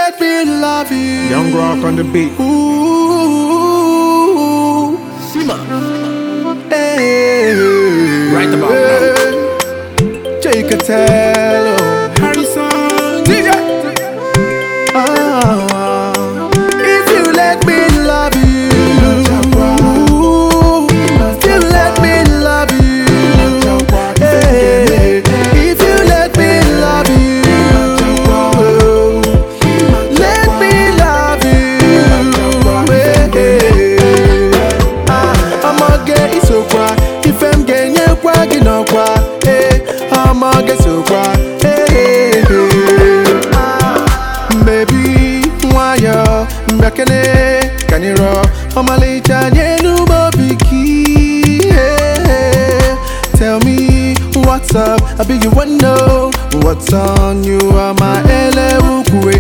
let me love you. Young Rock on the beat. Ooh, Sima. hey, Right about now. Jay Catello, Harrison. DJ. If you let me love you, if you let me love you, hey, if you let me love you, let me love you, I'ma get so quiet. If I'm getting you quacking on quiet, I'ma get so quiet. Baby, why you back in it? Can you rock? I'm a late new bobby. Tell me what's up. I beg you wanna know what's on you. I'm a LA.